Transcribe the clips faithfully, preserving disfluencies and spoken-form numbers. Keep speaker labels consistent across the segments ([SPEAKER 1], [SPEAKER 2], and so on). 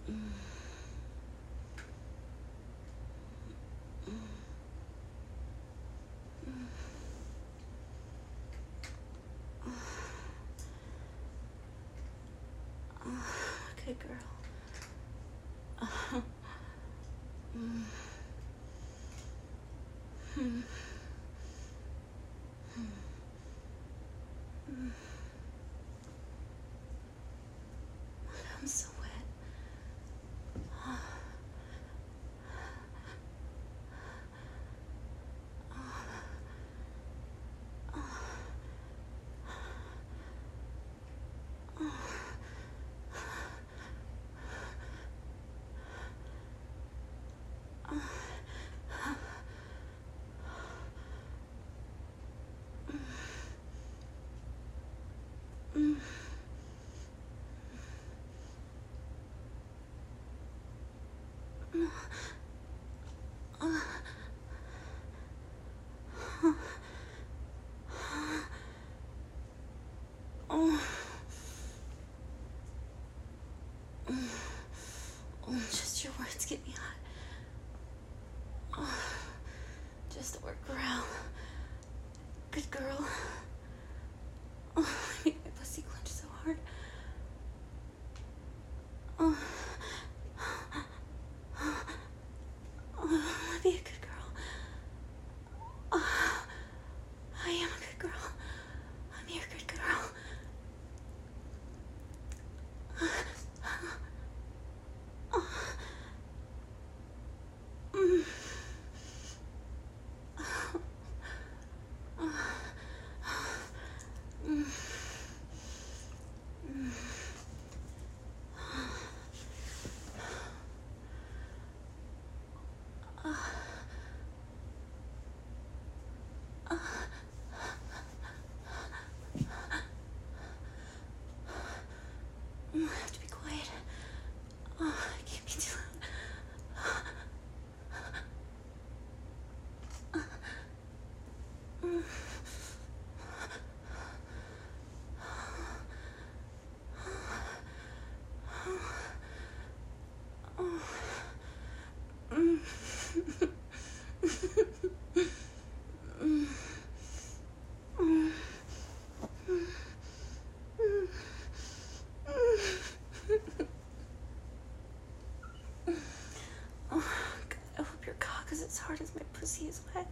[SPEAKER 1] Good girl. I'm so wet. Just your words get me hot. Just the word girl. Good girl. Oh, I make my pussy clench so hard. Oh, oh, be a good girl. Oh, I am a good girl. I'm your good girl. I have to be quiet. Oh, I can't be too loud. As hard as my pussy is wet.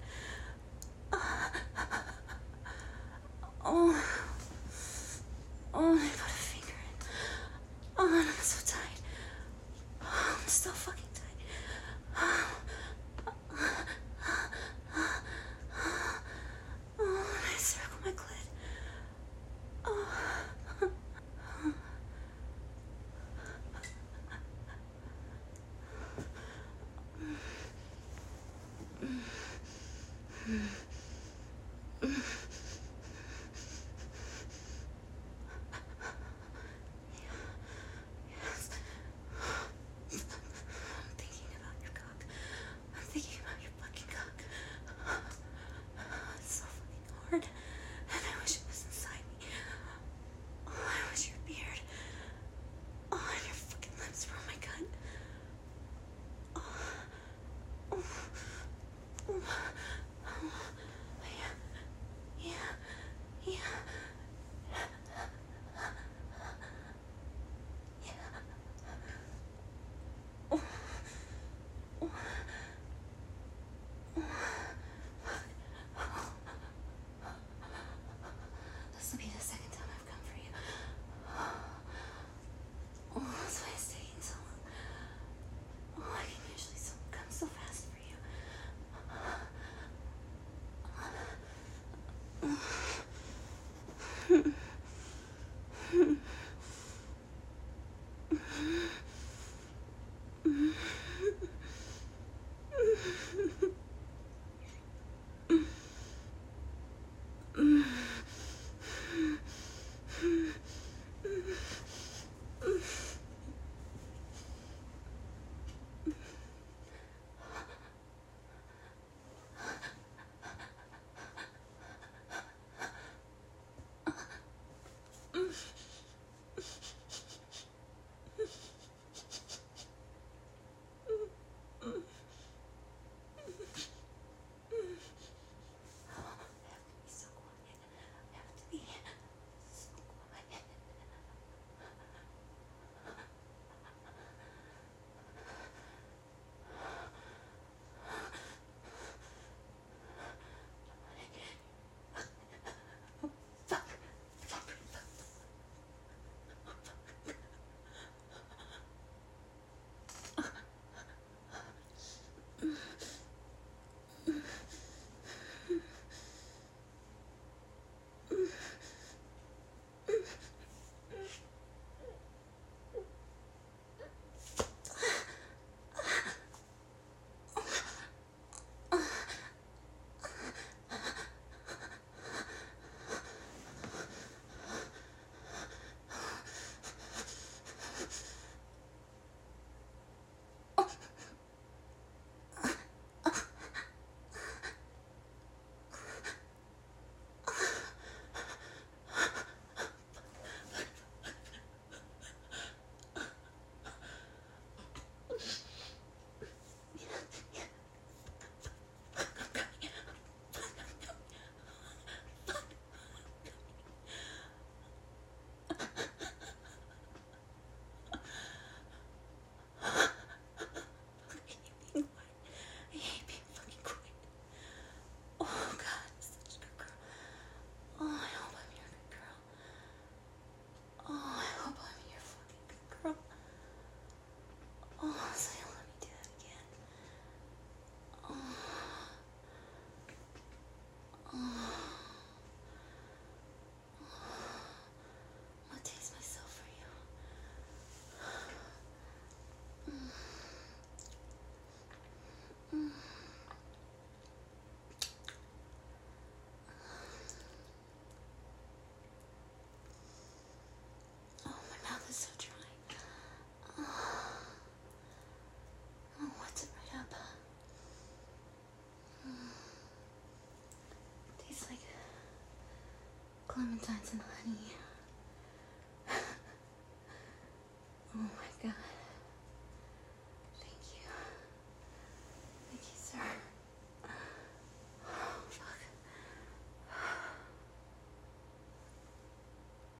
[SPEAKER 1] Oh, oh, I put a finger in. Oh, I'm so tight. Oh, I'm so fucking tight. Oh, I circle my clit. Oh. And I wish it was inside me. Oh, I wish your beard. Oh, and your fucking lips were on my gut. Oh, oh, oh, oh. Valentine's and honey. Oh my